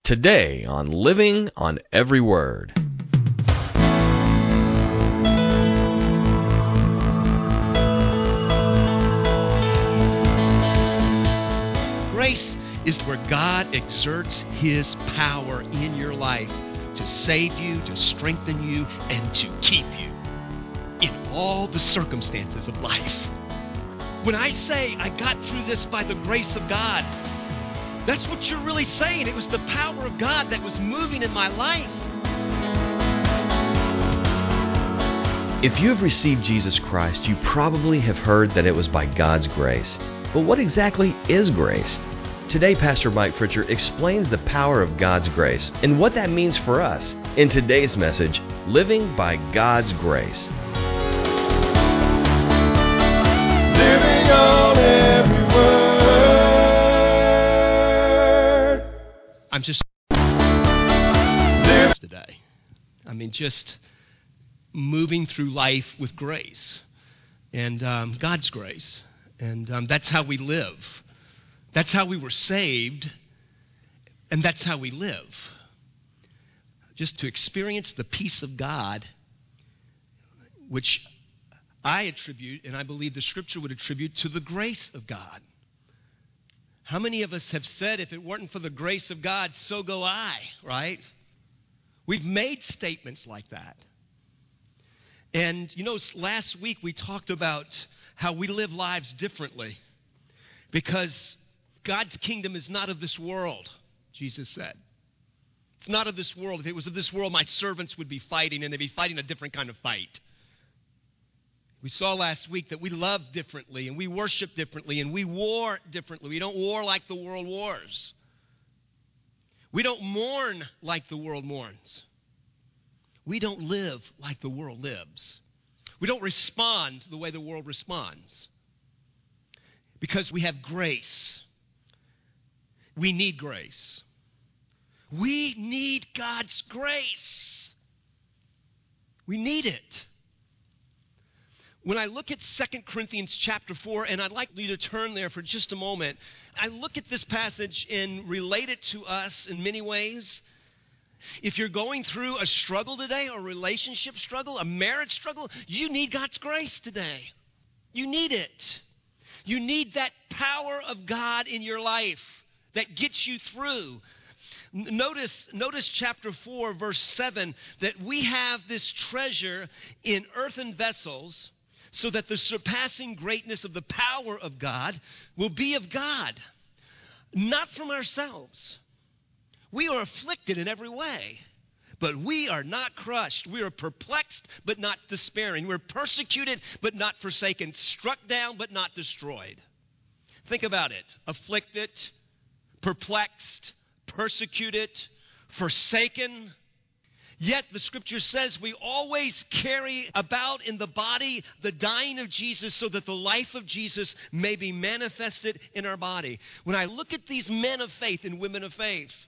Today on Living on Every Word. Grace is where God exerts His power in your life to save you, to strengthen you, and to keep you in all the circumstances of life. When I say I got through this by the grace of God, that's what you're really saying. It was the power of God that was moving in my life. If you have received Jesus Christ, you probably have heard that it was by God's grace. But what exactly is grace? Today, Pastor Mike Pritchard explains the power of God's grace and what that means for us in today's message, Living by God's Grace. Living on every word. I'm just today. Just moving through life with grace and God's grace. And that's how we live. That's how we were saved, and that's how we live. Just to experience the peace of God, which I attribute, and I believe the Scripture would attribute, to the grace of God. How many of us have said, if it weren't for the grace of God, so go I, right? We've made statements like that. And, last week we talked about how we live lives differently because God's kingdom is not of this world, Jesus said. It's not of this world. If it was of this world, my servants would be fighting, and they'd be fighting a different kind of fight. We saw last week that we love differently, and we worship differently, and we war differently. We don't war like the world wars. We don't mourn like the world mourns. We don't live like the world lives. We don't respond the way the world responds. Because we have grace. We need grace. We need God's grace. We need it. When I look at 2 Corinthians chapter 4, and I'd like you to turn there for just a moment, I look at this passage and relate it to us in many ways. If you're going through a struggle today, a relationship struggle, a marriage struggle, you need God's grace today. You need it. You need that power of God in your life that gets you through. Notice chapter 4, verse 7, that we have this treasure in earthen vessels so that the surpassing greatness of the power of God will be of God, not from ourselves. We are afflicted in every way, but we are not crushed. We are perplexed, but not despairing. We're persecuted, but not forsaken. Struck down, but not destroyed. Think about it. Afflicted, perplexed, persecuted, forsaken. Yet the Scripture says we always carry about in the body the dying of Jesus so that the life of Jesus may be manifested in our body. When I look at these men of faith and women of faith,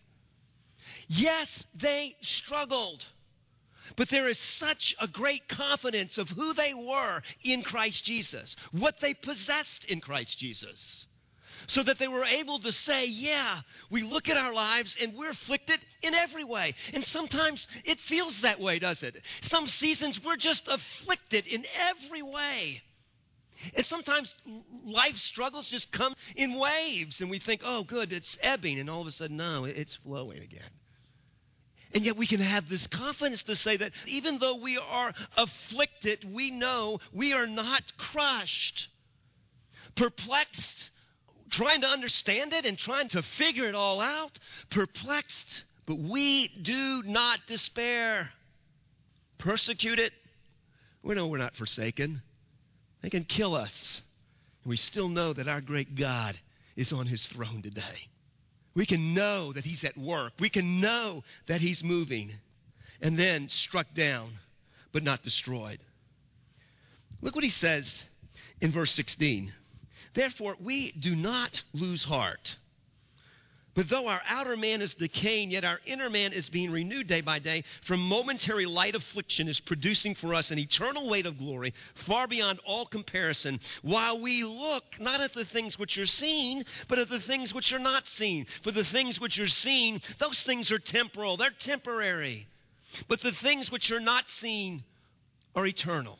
yes, they struggled, but there is such a great confidence of who they were in Christ Jesus, what they possessed in Christ Jesus, so that they were able to say, yeah, we look at our lives and we're afflicted in every way. And sometimes it feels that way, does it? Some seasons we're just afflicted in every way. And sometimes life struggles just come in waves and we think, oh, good, it's ebbing. And all of a sudden, no, it's flowing again. And yet we can have this confidence to say that even though we are afflicted, we know we are not crushed, perplexed, trying to understand it and trying to figure it all out, perplexed, but we do not despair. Persecuted, we know we're not forsaken. They can kill us, and we still know that our great God is on His throne today. We can know that He's at work. We can know that He's moving. And then struck down, but not destroyed. Look what he says in verse 16. Therefore, we do not lose heart, But though our outer man is decaying, yet our inner man is being renewed day by day, from momentary light affliction is producing for us an eternal weight of glory, far beyond all comparison, while we look not at the things which are seen, but at the things which are not seen. For the things which are seen, those things are temporal, they're temporary. But the things which are not seen are eternal.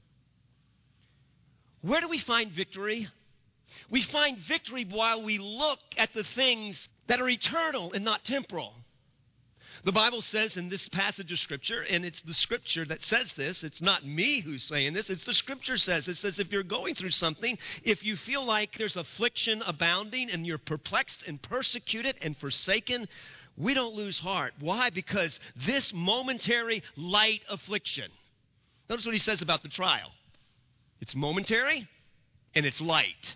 Where do we find victory? We find victory while we look at the things that are eternal and not temporal. The Bible says in this passage of Scripture, and it's the Scripture that says this, it's not me who's saying this, it's the Scripture says. It says if you're going through something, if you feel like there's affliction abounding and you're perplexed and persecuted and forsaken, we don't lose heart. Why? Because this momentary light affliction. Notice what he says about the trial. It's momentary and it's light.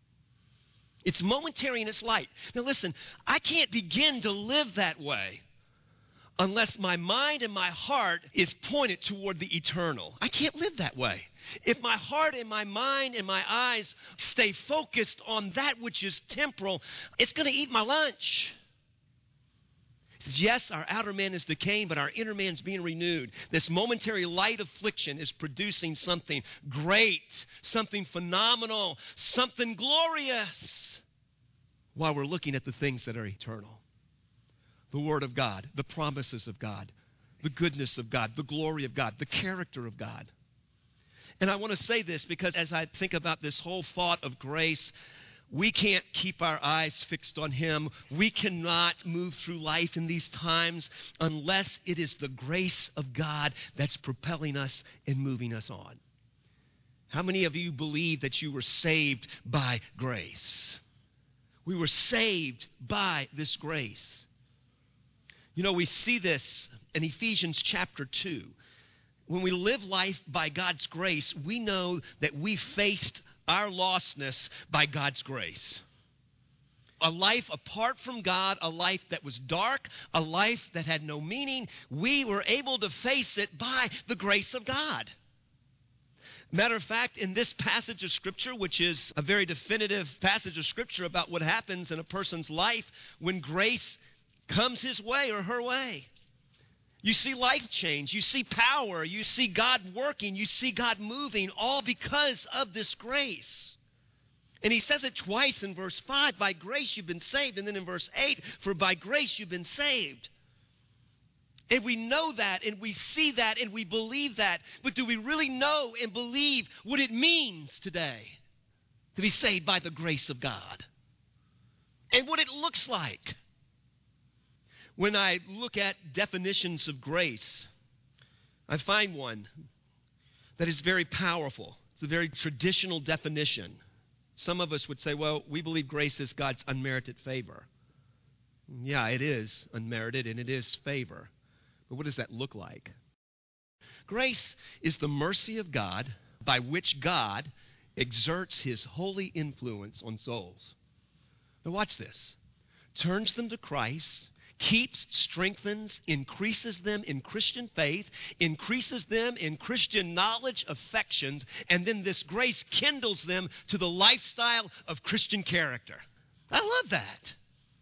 It's momentary and it's light. Now listen, I can't begin to live that way unless my mind and my heart is pointed toward the eternal. I can't live that way. If my heart and my mind and my eyes stay focused on that which is temporal, it's going to eat my lunch. He says, yes, our outer man is decaying, but our inner man's being renewed. This momentary light affliction is producing something great, something phenomenal, something glorious, while we're looking at the things that are eternal. The Word of God, the promises of God, the goodness of God, the glory of God, the character of God. And I want to say this because as I think about this whole thought of grace, we can't keep our eyes fixed on Him. We cannot move through life in these times unless it is the grace of God that's propelling us and moving us on. How many of you believe that you were saved by grace? We were saved by this grace. You know, we see this in Ephesians chapter 2. When we live life by God's grace, we know that we faced our lostness by God's grace. A life apart from God, a life that was dark, a life that had no meaning, we were able to face it by the grace of God. Matter of fact, in this passage of Scripture, which is a very definitive passage of Scripture about what happens in a person's life when grace comes his way or her way. You see life change, you see power, you see God working, you see God moving, all because of this grace. And he says it twice in verse 5, by grace you've been saved, and then in verse 8, for by grace you've been saved. And we know that, and we see that, and we believe that, but do we really know and believe what it means today to be saved by the grace of God? And what it looks like? When I look at definitions of grace, I find one that is very powerful. It's a very traditional definition. Some of us would say, well, we believe grace is God's unmerited favor. Yeah, it is unmerited and it is favor. But what does that look like? Grace is the mercy of God by which God exerts His holy influence on souls. Now watch this. Turns them to Christ, keeps, strengthens, increases them in Christian faith, increases them in Christian knowledge, affections, and then this grace kindles them to the lifestyle of Christian character. I love that.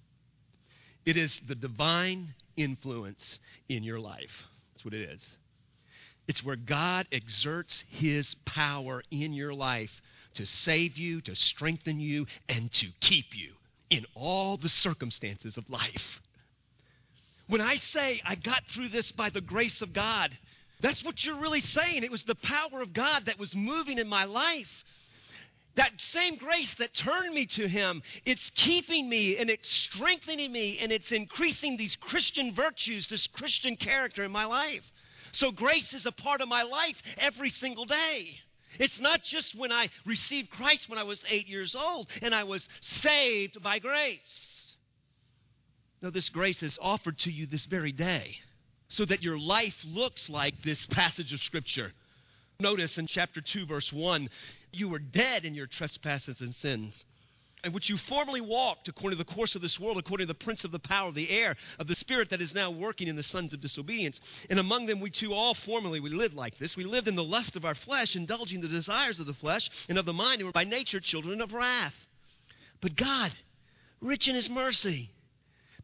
It is the divine influence in your life. That's what it is. It's where God exerts His power in your life to save you, to strengthen you, and to keep you in all the circumstances of life. When I say I got through this by the grace of God, that's what you're really saying. It was the power of God that was moving in my life. That same grace that turned me to Him, it's keeping me and it's strengthening me and it's increasing these Christian virtues, this Christian character in my life. So grace is a part of my life every single day. It's not just when I received Christ when I was 8 years old and I was saved by grace. No, this grace is offered to you this very day so that your life looks like this passage of Scripture. Notice in chapter 2, verse 1, you were dead in your trespasses and sins, in which you formerly walked according to the course of this world, according to the prince of the power of the air, of the spirit that is now working in the sons of disobedience. And among them we too all formerly we lived like this. We lived in the lust of our flesh, indulging the desires of the flesh and of the mind, and were by nature children of wrath. But God, rich in His mercy,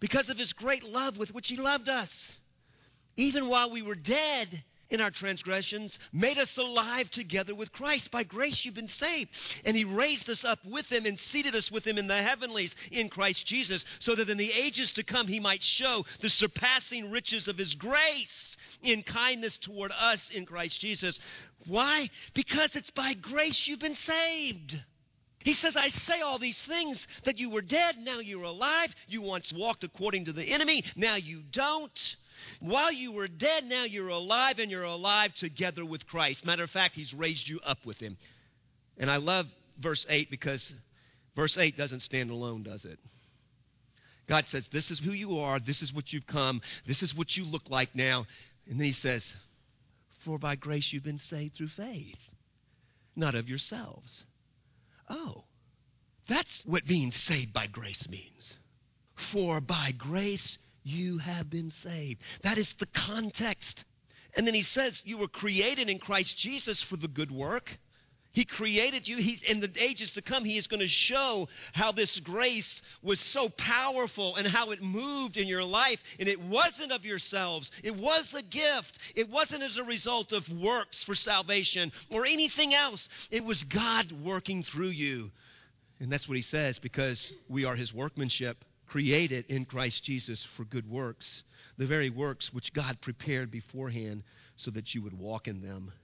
because of his great love with which he loved us. Even while we were dead in our transgressions, made us alive together with Christ. By grace you've been saved. And he raised us up with him and seated us with him in the heavenlies in Christ Jesus, so that in the ages to come he might show the surpassing riches of his grace in kindness toward us in Christ Jesus. Why? Because it's by grace you've been saved. He says, I say all these things that you were dead, now you're alive. You once walked according to the enemy, now you don't. While you were dead, now you're alive, and you're alive together with Christ. Matter of fact, he's raised you up with him. And I love verse 8 because verse 8 doesn't stand alone, does it? God says, this is who you are, this is what you've come, this is what you look like now. And then he says, for by grace you've been saved through faith, not of yourselves. Oh, that's what being saved by grace means. For by grace you have been saved. That is the context. And then he says you were created in Christ Jesus for the good work. He created you. In the ages to come, he is going to show how this grace was so powerful and how it moved in your life. And it wasn't of yourselves. It was a gift. It wasn't as a result of works for salvation or anything else. It was God working through you. And that's what he says, because we are his workmanship, created in Christ Jesus for good works, the very works which God prepared beforehand so that you would walk in them.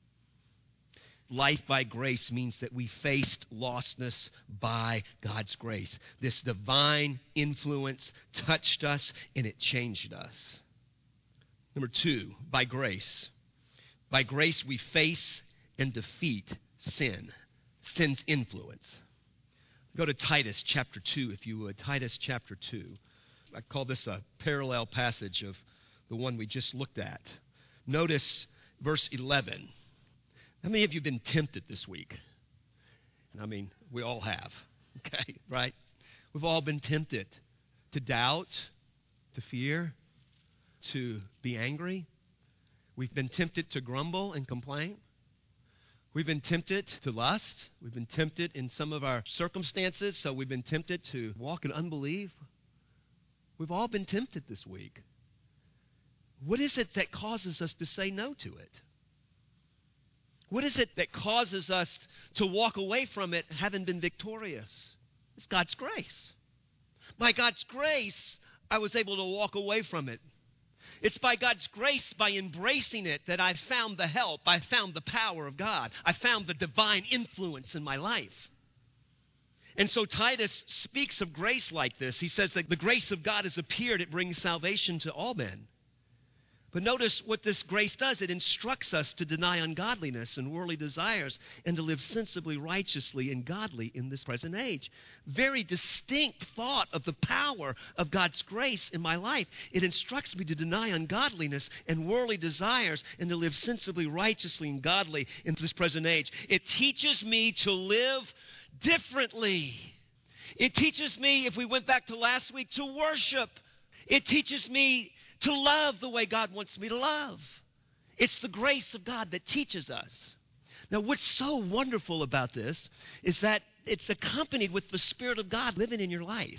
Life by grace means that we faced lostness by God's grace. This divine influence touched us and it changed us. Number 2, by grace. By grace we face and defeat sin, sin's influence. Go to Titus chapter 2, if you would. Titus chapter 2. I call this a parallel passage of the one we just looked at. Notice verse 11. How many of you have been tempted this week? And I mean, we all have. Okay, right? We've all been tempted to doubt, to fear, to be angry. We've been tempted to grumble and complain. We've been tempted to lust. We've been tempted in some of our circumstances, so we've been tempted to walk in unbelief. We've all been tempted this week. What is it that causes us to say no to it? What is it that causes us to walk away from it having been victorious? It's God's grace. By God's grace, I was able to walk away from it. It's by God's grace, by embracing it, that I found the help. I found the power of God. I found the divine influence in my life. And so Titus speaks of grace like this. He says that the grace of God has appeared. It brings salvation to all men. But notice what this grace does. It instructs us to deny ungodliness and worldly desires and to live sensibly, righteously, and godly in this present age. Very distinct thought of the power of God's grace in my life. It instructs me to deny ungodliness and worldly desires and to live sensibly, righteously, and godly in this present age. It teaches me to live differently. It teaches me, if we went back to last week, to worship. It teaches me to love the way God wants me to love. It's the grace of God that teaches us. Now, what's so wonderful about this is that it's accompanied with the Spirit of God living in your life.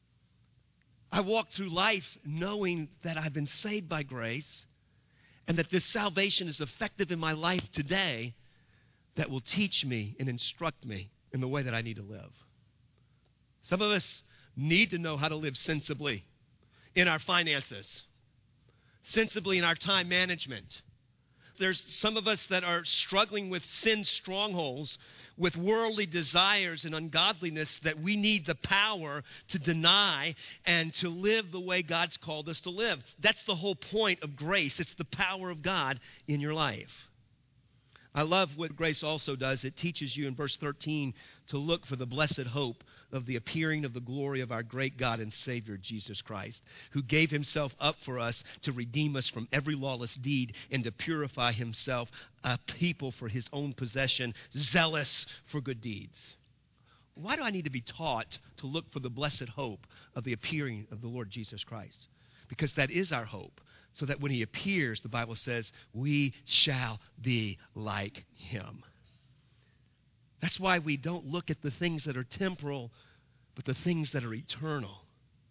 I walk through life knowing that I've been saved by grace and that this salvation is effective in my life today that will teach me and instruct me in the way that I need to live. Some of us need to know how to live sensibly in our finances, sensibly in our time management. There's some of us that are struggling with sin strongholds, with worldly desires and ungodliness that we need the power to deny and to live the way God's called us to live. That's the whole point of grace. It's the power of God in your life. I love what grace also does. It teaches you in verse 13 to look for the blessed hope of the appearing of the glory of our great God and Savior, Jesus Christ, who gave himself up for us to redeem us from every lawless deed and to purify himself a people for his own possession, zealous for good deeds. Why do I need to be taught to look for the blessed hope of the appearing of the Lord Jesus Christ? Because that is our hope. So that when he appears, the Bible says, we shall be like him. That's why we don't look at the things that are temporal, but the things that are eternal.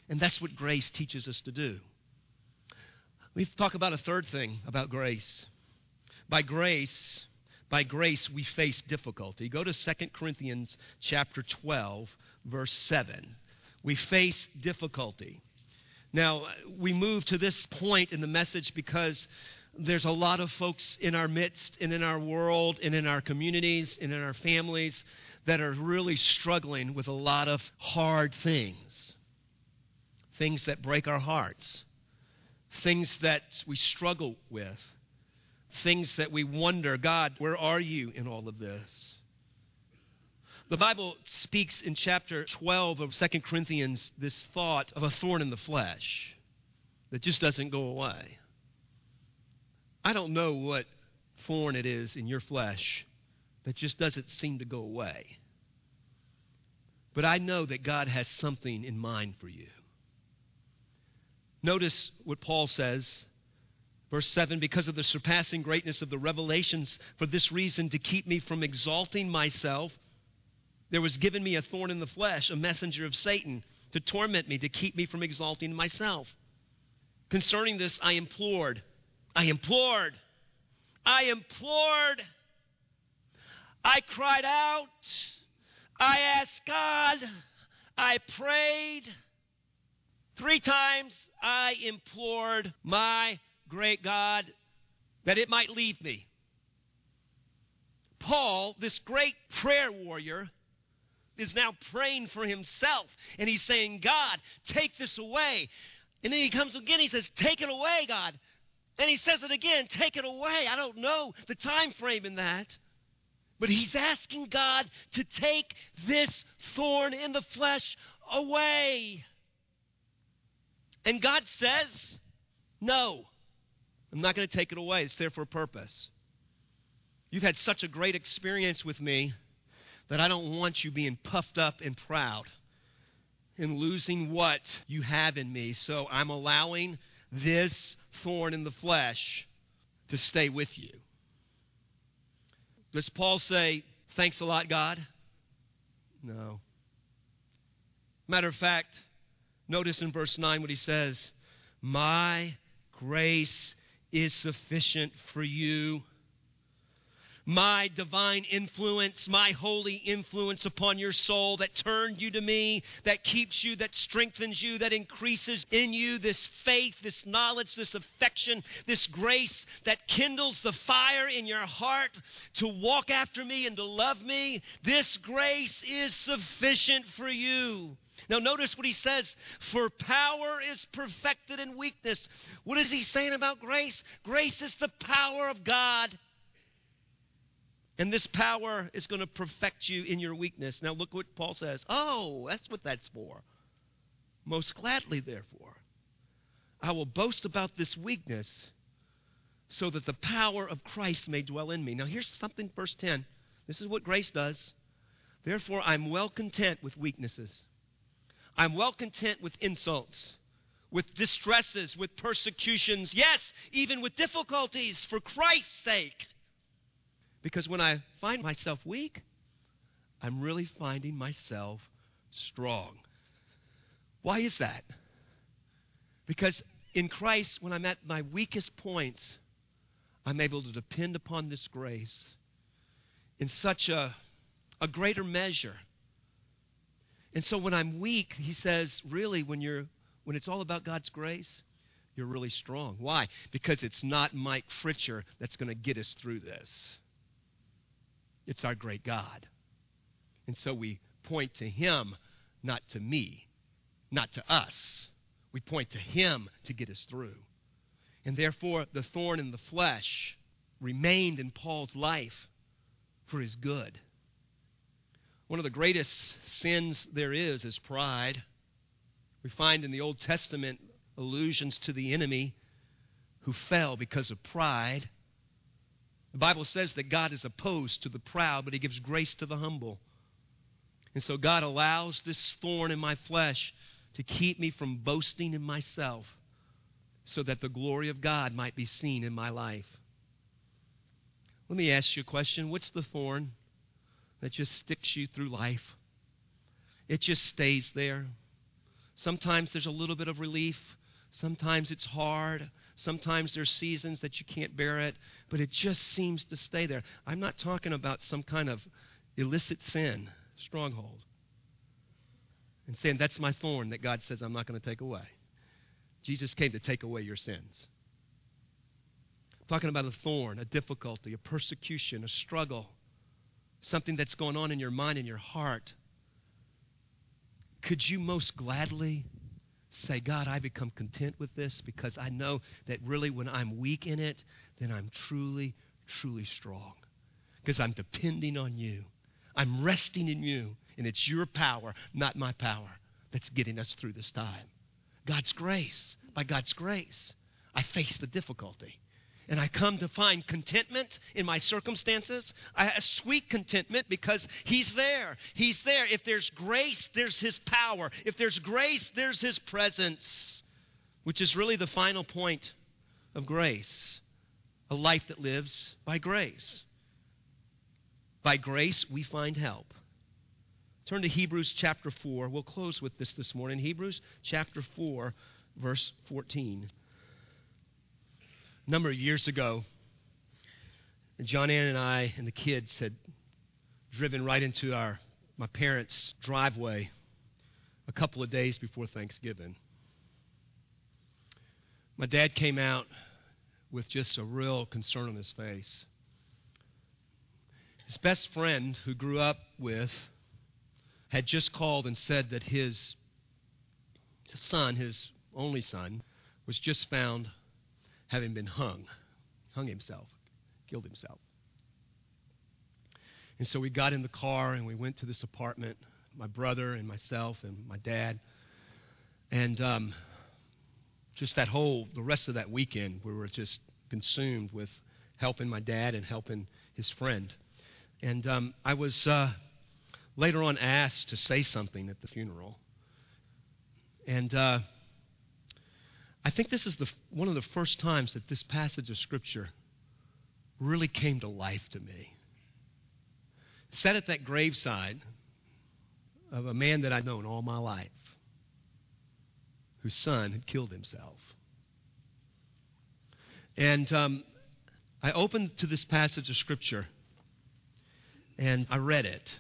And that's what grace teaches us to do. We talk about a third thing about grace. By grace, we face difficulty. Go to 2 Corinthians chapter 12, verse 7. We face difficulty. Now, we move to this point in the message because there's a lot of folks in our midst and in our world and in our communities and in our families that are really struggling with a lot of hard things. Things that break our hearts. Things that we struggle with. Things that we wonder, God, where are you in all of this? The Bible speaks in chapter 12 of 2 Corinthians this thought of a thorn in the flesh that just doesn't go away. I don't know what thorn it is in your flesh that just doesn't seem to go away. But I know that God has something in mind for you. Notice what Paul says. Verse 7, because of the surpassing greatness of the revelations, for this reason, to keep me from exalting myself, there was given me a thorn in the flesh, a messenger of Satan, to torment me, to keep me from exalting myself. Concerning this, I implored. I cried out. I asked God. I prayed. 3 times I implored my great God that it might leave me. Paul, this great prayer warrior, is now praying for himself. And he's saying, God, take this away. And then he comes again, he says, take it away, God. And he says it again, take it away. I don't know the time frame in that. But he's asking God to take this thorn in the flesh away. And God says, no, I'm not going to take it away. It's there for a purpose. You've had such a great experience with me that I don't want you being puffed up and proud and losing what you have in me. So I'm allowing this thorn in the flesh to stay with you. Does Paul say, thanks a lot, God? No. Matter of fact, notice in verse 9 what he says. My grace is sufficient for you. My divine influence, my holy influence upon your soul that turned you to me, that keeps you, that strengthens you, that increases in you this faith, this knowledge, this affection, this grace that kindles the fire in your heart to walk after me and to love me. This grace is sufficient for you. Now notice what he says, for power is perfected in weakness. What is he saying about grace? Grace is the power of God. And this power is going to perfect you in your weakness. Now look what Paul says. Oh, that's what that's for. Most gladly, therefore, I will boast about this weakness so that the power of Christ may dwell in me. Now here's something, verse 10. This is what grace does. Therefore, I'm well content with weaknesses. I'm well content with insults, with distresses, with persecutions. Yes, even with difficulties for Christ's sake. Because when I find myself weak, I'm really finding myself strong. Why is that? Because in Christ, when I'm at my weakest points, I'm able to depend upon this grace in such a greater measure. And so when I'm weak, he says, really, when it's all about God's grace, you're really strong. Why? Because it's not Mike Fritcher that's going to get us through this. It's our great God. And so we point to him, not to me, not to us. We point to him to get us through. And therefore, the thorn in the flesh remained in Paul's life for his good. One of the greatest sins there is pride. We find in the Old Testament allusions to the enemy who fell because of pride. The Bible says that God is opposed to the proud, but he gives grace to the humble. And so God allows this thorn in my flesh to keep me from boasting in myself so that the glory of God might be seen in my life. Let me ask you a question. What's the thorn that just sticks you through life? It just stays there. Sometimes there's a little bit of relief. Sometimes it's hard. Sometimes there's seasons that you can't bear it, but it just seems to stay there. I'm not talking about some kind of illicit sin, stronghold, and saying that's my thorn that God says I'm not going to take away. Jesus came to take away your sins. I'm talking about a thorn, a difficulty, a persecution, a struggle, something that's going on in your mind and your heart. Could you most gladly say, God, I become content with this because I know that really when I'm weak in it, then I'm truly, truly strong because I'm depending on you. I'm resting in you, and it's your power, not my power, that's getting us through this time. God's grace. By God's grace, I face the difficulty. And I come to find contentment in my circumstances, a sweet contentment because He's there. He's there. If there's grace, there's His power. If there's grace, there's His presence, which is really the final point of grace, a life that lives by grace. By grace, we find help. Turn to Hebrews chapter 4. We'll close with this morning. Hebrews chapter 4, verse 14. A number of years ago, John Ann and I and the kids had driven right into my parents' driveway a couple of days before Thanksgiving. My dad came out with just a real concern on his face. His best friend, who grew up with, had just called and said that his son, his only son, was just found having been hung himself, killed himself. And so we got in the car and we went to this apartment, my brother and myself and my dad. And just the rest of that weekend, we were just consumed with helping my dad and helping his friend. And I was later on asked to say something at the funeral. And I think this is one of the first times that this passage of Scripture really came to life to me. Sat at that graveside of a man that I'd known all my life, whose son had killed himself. And I opened to this passage of Scripture, and I read it.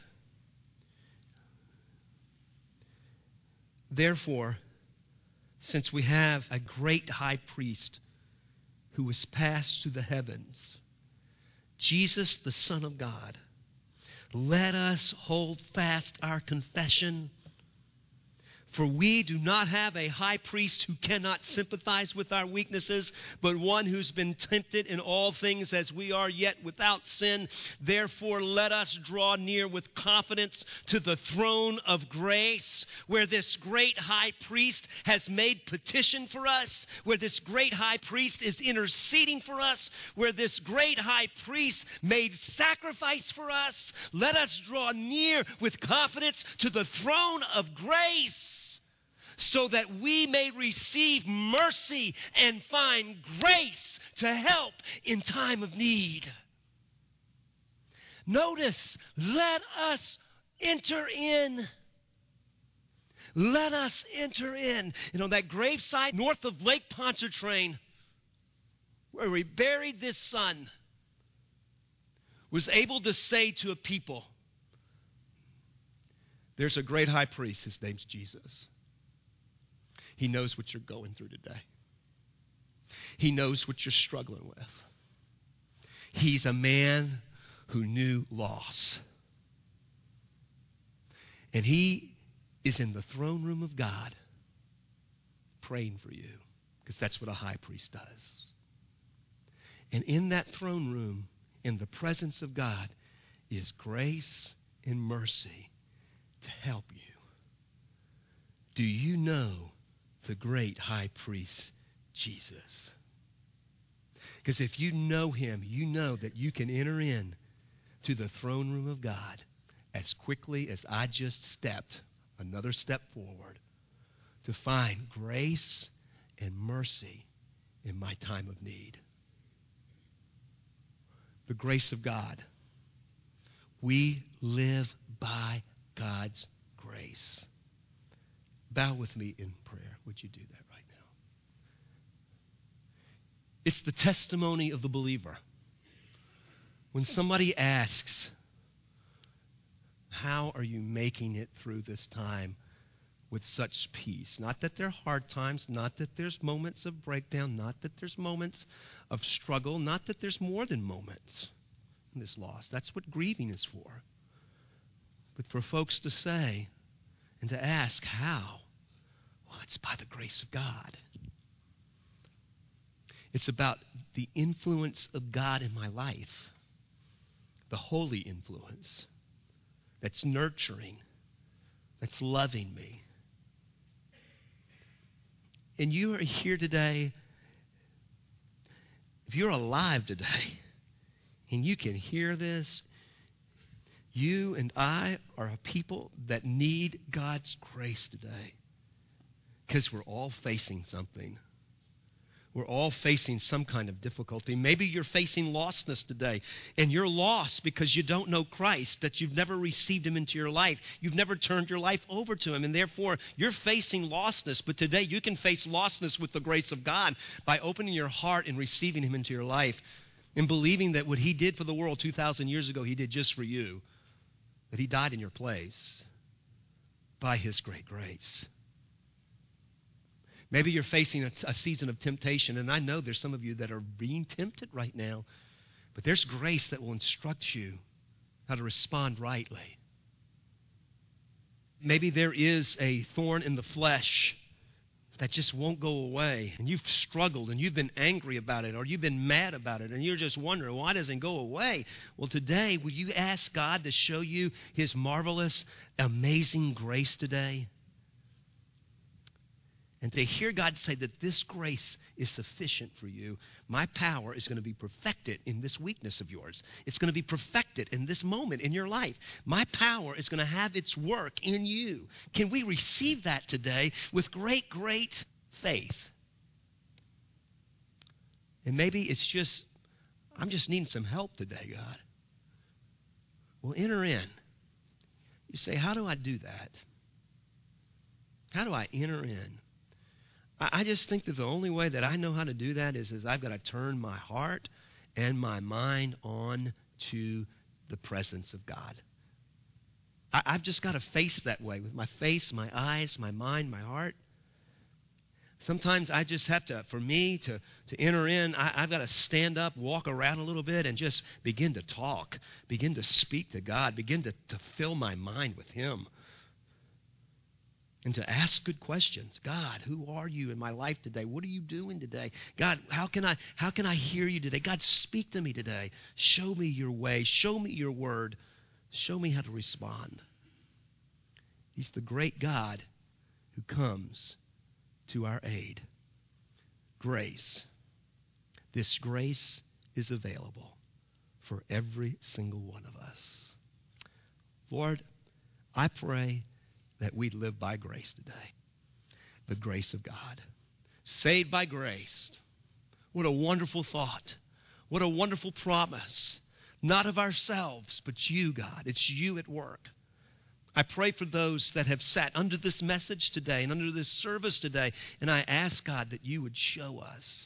Therefore, since we have a great high priest who was passed to the heavens, Jesus, the Son of God, let us hold fast our confession. For we do not have a high priest who cannot sympathize with our weaknesses, but one who's been tempted in all things as we are, yet without sin. Therefore, let us draw near with confidence to the throne of grace, where this great high priest has made petition for us, where this great high priest is interceding for us, where this great high priest made sacrifice for us. Let us draw near with confidence to the throne of grace, so that we may receive mercy and find grace to help in time of need. Notice, let us enter in. Let us enter in. You know, that gravesite north of Lake Pontchartrain, where we buried this son, was able to say to a people, there's a great high priest, his name's Jesus. He knows what you're going through today. He knows what you're struggling with. He's a man who knew loss. And he is in the throne room of God praying for you, because that's what a high priest does. And in that throne room, in the presence of God, is grace and mercy to help you. Do you know the great high priest, Jesus? Because if you know him, you know that you can enter in to the throne room of God as quickly as I just stepped another step forward to find grace and mercy in my time of need. The grace of God. We live by God's grace. bow with me in prayer? Would you do that right now? It's the testimony of the believer. When somebody asks, how are you making it through this time with such peace? Not that there are hard times, not that there's moments of breakdown, not that there's moments of struggle, not that there's more than moments in this loss. That's what grieving is for. But for folks to say and to ask, how? Well, it's by the grace of God. It's about the influence of God in my life, the holy influence that's nurturing, that's loving me. And you are here today, if you're alive today, and you can hear this, you and I are a people that need God's grace today. Because we're all facing something. We're all facing some kind of difficulty. Maybe you're facing lostness today, and you're lost because you don't know Christ, that you've never received Him into your life. You've never turned your life over to Him, and therefore you're facing lostness. But today you can face lostness with the grace of God by opening your heart and receiving Him into your life and believing that what He did for the world 2,000 years ago, He did just for you, that He died in your place by His great grace. Maybe you're facing a season of temptation, and I know there's some of you that are being tempted right now, but there's grace that will instruct you how to respond rightly. Maybe there is a thorn in the flesh that just won't go away, and you've struggled, and you've been angry about it, or you've been mad about it, and you're just wondering, why doesn't it go away? Well, today, will you ask God to show you His marvelous, amazing grace today? And to hear God say that this grace is sufficient for you, my power is going to be perfected in this weakness of yours. It's going to be perfected in this moment in your life. My power is going to have its work in you. Can we receive that today with great, great faith? And maybe it's just, I'm just needing some help today, God. Well, enter in. You say, how do I do that? How do I enter in? I just think that the only way that I know how to do that is I've got to turn my heart and my mind on to the presence of God. I've just got to face that way with my face, my eyes, my mind, my heart. Sometimes I just have to, for me to enter in, I've got to stand up, walk around a little bit, and just begin to talk, begin to speak to God, begin to fill my mind with Him. And to ask good questions. God, who are you in my life today? What are you doing today? God, how can I hear you today? God, speak to me today. Show me your way. Show me your word. Show me how to respond. He's the great God who comes to our aid. Grace. This grace is available for every single one of us. Lord, I pray that we live by grace today. The grace of God. Saved by grace. What a wonderful thought. What a wonderful promise. Not of ourselves, but you, God. It's you at work. I pray for those that have sat under this message today and under this service today, and I ask, God, that you would show us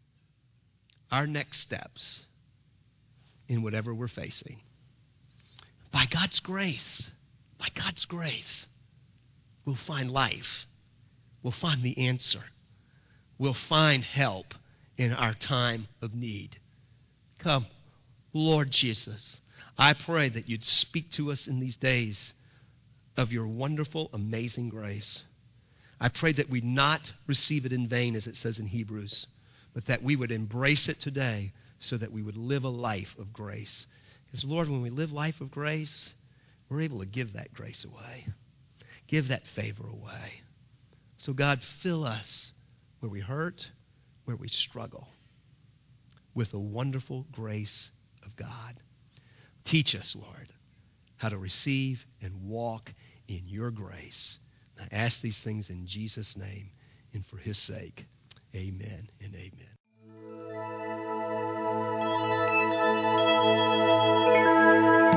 our next steps in whatever we're facing. By God's grace. By God's grace. We'll find life. We'll find the answer. We'll find help in our time of need. Come, Lord Jesus, I pray that you'd speak to us in these days of your wonderful, amazing grace. I pray that we'd not receive it in vain, as it says in Hebrews, but that we would embrace it today so that we would live a life of grace. Because, Lord, when we live life of grace, we're able to give that grace away. Give that favor away. So, God, fill us where we hurt, where we struggle, with the wonderful grace of God. Teach us, Lord, how to receive and walk in your grace. I ask these things in Jesus' name and for His sake. Amen and amen.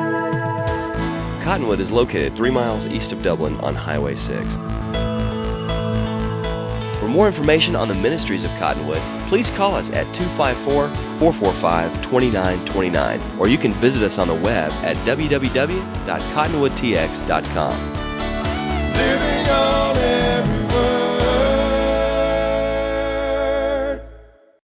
Cottonwood is located 3 miles east of Dublin on Highway 6. more information on the ministries of Cottonwood, please call us at 254-445-2929, or you can visit us on the web at www.cottonwoodtx.com. Living on